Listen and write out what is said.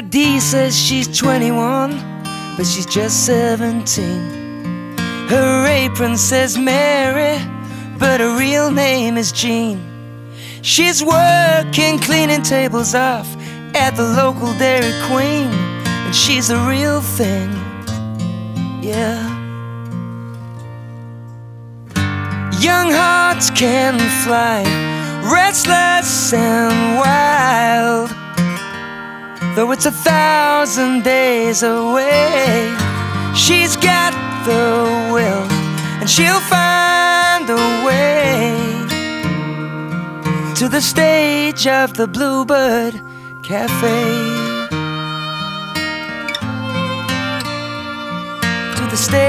ID says she's 21, but she's just 17. Her apron says Mary, but her real name is Jean. She's working cleaning tables off at the local Dairy Queen, and she's the real thing, yeah. Young hearts can fly, restless and wild, though it's 1,000 days away. She's got the will, and she'll find a way to the stage of the Bluebird Cafe. To the stage